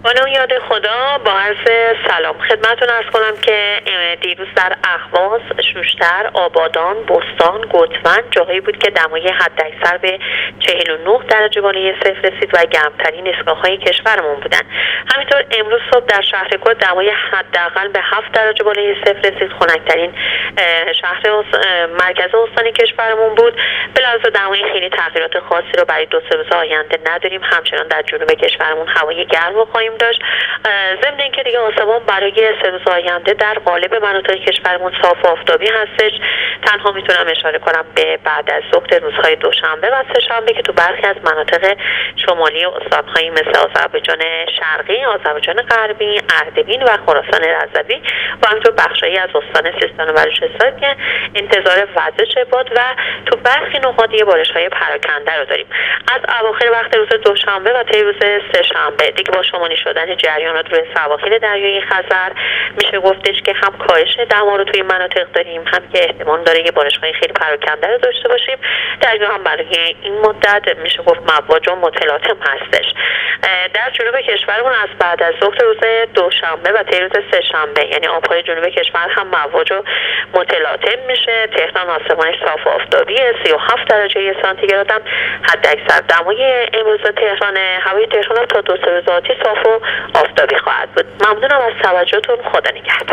با یاد خدا، با عرض سلام خدمتتون عرض کنم که دیروز در اهواز، شوشتر، آبادان، بستان، گوتفن جاهایی بود که دمای حداکثر به 49 درجه بالای صفر رسید و گرمترین ایستگاه‌های کشورمون بودن. همینطور امروز صبح در شهر کرد دمای حداقل به 7 درجه بالای صفر رسید. خنک‌ترین شهر مرکز استانی کشورمون بود. به لحاظ دمای خیلی تغییرات خاصی رو برای 2-3 روز آینده نداریم. همچنان در جنوب کشورمون هوای گرم رو خواهیم داشت. ضمن اینکه دیگه آسمان برای 3 روز آینده در قالب مناطق کشورمون صاف و آفتابی هستش. تنها میتونم اشاره کنم به بعد از ظهر روزهای دوشنبه و سه‌شنبه که تو برخی از مناطق شمالی استان‌هایی مثل آذربایجان شرقی، آذربایجان غربی، اردبیل و خراسان رضوی و همینطور بخشایی از استان سیستان و بلوچستان که انتظار وزش باد و تو برخی نقاط بارش‌های پراکنده رو داریم. از اواخر وقت روز دوشنبه و طی روز سه‌شنبه دیگه با شمالی شدن جریانات روی سواحل دریای خزر میشه گفتش که هم کاهش دما رو توی مناطق داریم، هم که احتمال داره یه بارش‌های خیلی پراکنده رو داشته باشیم. در هم برای این مدت میشه گفت مواج و متلاطم هستش. در جنوب کشورمون از بعد از ظهر روز دوشنبه و طی روز سه‌شنبه یعنی آب‌های جنوب کشور هم مواج و متلاطم میشه. تهران آسمانش صاف و آفتابیه، 37 درجه سانتیگراد هم حداکثر دمای امروز تهران. هوای تهران تا 2-3 روز آتی صاف و آفتابی خواهد بود. ممنونم از توجهتون. خدا نگهدار.